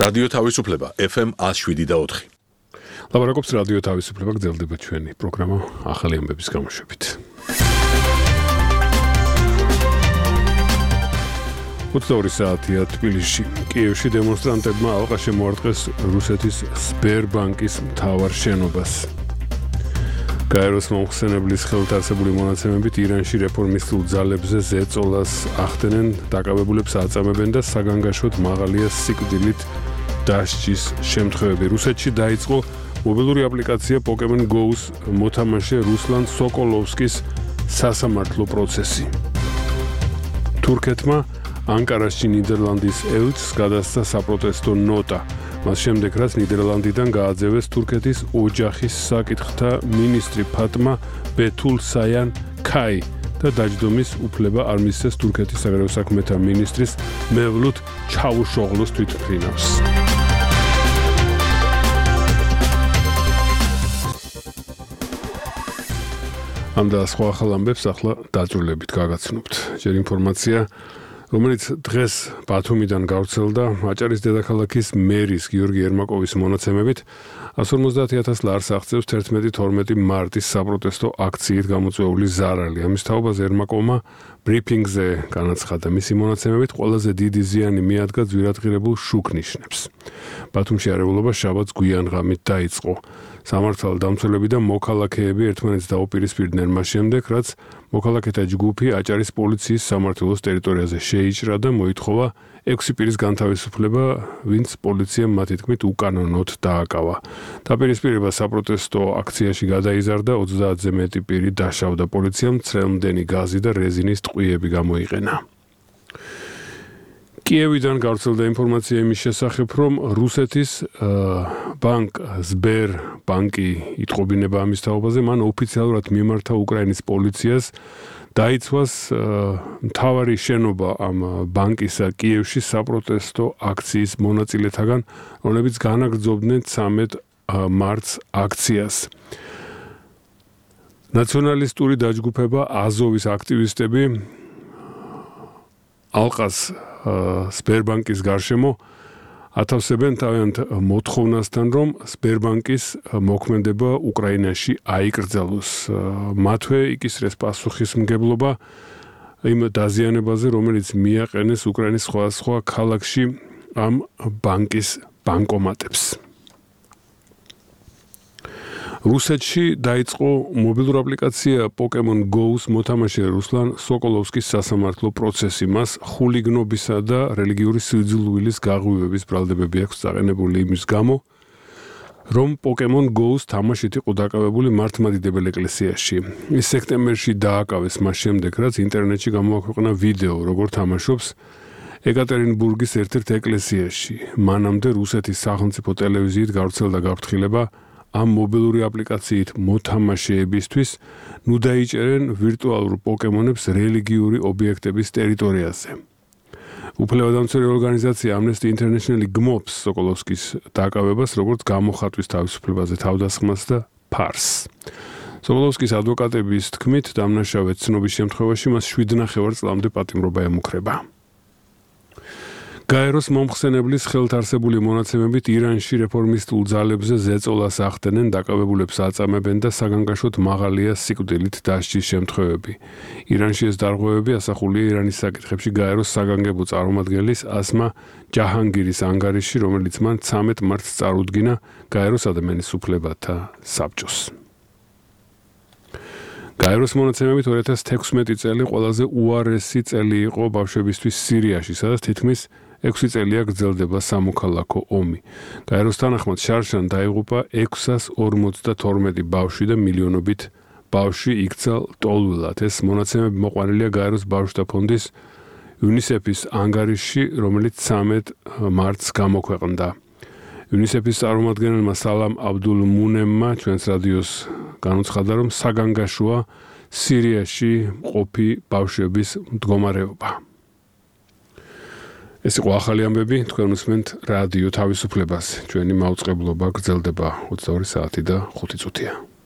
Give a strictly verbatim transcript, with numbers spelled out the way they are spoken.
რადიო თავისუფლება ეფ ემ one oh seven და four. ლაბარაკობს რადიო თავისუფლება, გრძელდება ჩვენი პროგრამა ახალი ამბების გამოშვებით. ოცდაორი საათია თბილისში. კიევში დემონსტრანტებმა ალყა შემოარტყეს რუსეთის სბერბანკის მთავარ შენობას. გაეროს მომხსენებლის ხელთ მონაცემებით ირანში რეფორმისტულ ძალებზე ზეწოლას ახდენენ, დაკავებულებს აწამებენ და საგანგაშოდ მაღალია სიკვდილით დასჯის შემთხვევები. რუსეთში დაიწყო მობილური აპლიკაცია Pokemon Go-ს მოთამაშე რუსლან სოკოლოვსკის სასამართლო პროცესი. თურქეთმა ანკარაში ნიდერლანდის ელჩს გადასცა საპროტესტო ნოტა. მას შემდეგ, რაც ნიდერლანდიდან გააძევეს თურქეთის ოჯახის საკითხთა მინისტრი ფატმა ბეთულსაიან ქაი და დაჯდომის უფლება არ მისცეს თურქეთის საგარეო საქმეთა მინისტრის მევლութ ჩავუშოღლუს თვითმფრინავს. ამ და სხვა ახალ ამბებს ახლა დაწვრილებით გაგაცნობთ. ჯერ ინფორმაცია, რომელიც დღეს ბათუმიდან გავრცელდა აჭარის დედაქალაქის მერის გიორგი ერმაკოვის მონაცემებით one hundred fifty thousand ლარს აღწევს თერთმეტი თორმეტი მარტის საპროტესტო აქციით გამოწვეული ზარალი. ამის თაობაზე ერმაკოვმა ბრიფინგზე განაცხადა, მისი მონაცემებით ყველაზე დიდი ზიანი მიადგა ძვირადღირებულ შუქნიშნებს. ბათუმში არეულობა შაბათს გვიან ღამით დაიწყო. სამართალ დამცველები და მოქალაქეები ერთმანეთს დაუპირისპირდნენ მას შემდეგ, რაც მოქალაქეთა ჯგუფი აჭარის პოლიციის სამმართველოს ტერიტორიაზე შეიჭრა და მოითხოვა ექვსი პირის განთავისუფლება, ვინც პოლიციამ მათი თქმით უკანონოდ დააკავა. დაპირისპირება საპროტესტო აქციაში გადაიზარდა, ოცდაათზე მეტი პირი დაშავდა, პოლიციამ მცრელმდენი გაზი და რეზინის ტყვიები გამოიყენა. კიევიდან გავრცელდა ინფორმაცია იმის შესახებ, რომ რუსეთის ბანკ სბერბანკი იტყობინება ამის თაობაზე, მან ოფიციალურად მიმართა უკრაინის პოლიციას დაიცვას მთავარი შენობა ამ ბანკისა კიევში საპროტესტო აქციის მონაწილეთაგან, რომლებიც განაგრძობდნენ ცამეტ მარტს აქციას. ნაციონალისტური დაჯგუფება აზოვის აქტივისტები ალყას სბერბანკის გარშემო ათავსებენ თავიანთ მოთხოვნასთან, რომ სბერბანკის მოქმედება უკრაინაში აიკრძალოს. მათვე იკისრეს პასუხისმგებლობა იმ დაზიანებაზე, რომელიც მიაყენეს უკრაინის სხვადასხვა ქალაქში ამ ბანკის ბანკომატებს. რუსეთში დაიწყო მობილური აპლიკაცია Pokemon Go-ს მოთამაშე რუსლან სოკოლოვსკის სასამართლო პროცესი. მას ხულიგნობისა და რელიგიური სიძულვილის გაღვივების ბრალდებები აქვს წაყენებული იმის გამო, რომ Pokemon Go-ს თამაშით იყო დაკავებული მართლმადიდებელ ეკლესიაში. ის სექტემბერში დააკავეს მას შემდეგ, რაც ინტერნეტში გამოაქვეყნა ვიდეო, როგორ თამაშობს ეკატერინბურგის ერთ-ერთ ეკლესიაში. მანამდე რუსეთის სახელმწიფო ტელევიზიით გავრცელდა გაფრთხილება ამ მობილური აპლიკაციით მოთამაშეებისთვის ნუ დაიჭერენ ვირტუალურ პოკემონებს რელიგიური ობიექტების ტერიტორიაზე. უფლებადამცველი ორგანიზაცია Amnesty International გმობს სოკოლოვსკის დაკავებას, როგორც გამოხატვის თავისუფლებაზე თავდასხმას და ფარს. სოკოლოვსკის ადვოკატების თქმით, დამნაშავე ცნობის შემთხვევაში მას შვიდ ნახევარ წლამდე პატიმრობა ემუქრება. გაეროს მომხსენებლის ხელთ არსებული მონაცემებით ირანში რეფორმისტულ ძალებზე ზეწოლას ახდენენ, დაკავებულებს აწამებენ და საგანგაშოდ მაღალია სიკვდილით დასჯის შემთხვევები. ირანში ეს დარღვევები ასახულია ირანის საკითხებში გაეროს საგანგებო წარმომადგენლის ასმა ჯაჰანგირის ანგარიში, რომელიც მან ცამეტ მარტს წარუდგინა გაეროს ადამიანის უფლებათა საბჭოს. გაეროს მონაცემებით ორი ათას თექვსმეტი წელი ყველაზე უარესი წელი იყო ბავშვებისთვის სირიაში, სადაც თითქმის ექვსი წელია გრძელდება სამოქალაქო ომი. გაეროს თანახმად შარშან დაიღუპა ექვსას ორმოცდათორმეტი ბავშვი და მილიონობით ბავშვი იქცა ლტოლვილად. ეს მონაცემები მოყვანილია გაეროს ბავშვთა ფონდის იუნისეფის ანგარიში, რომელიც ცამეტ მარტს გამოქვეყნდა. იუნისეფის წარმომადგენელმა სალამ აბდულ მუნემმა ჩვენს რადიოს განუცხადა, რომ საგანგაშოა სირიაში მყოფი ბავშვების მდგომარეობა. ეს იყო ახალი ამბები, თქვენ უსმენთ რადიო თავისუფლებას. ჩვენი მაუწყებლობა გრძელდება ოცდაორი საათი და ხუთი წუთია.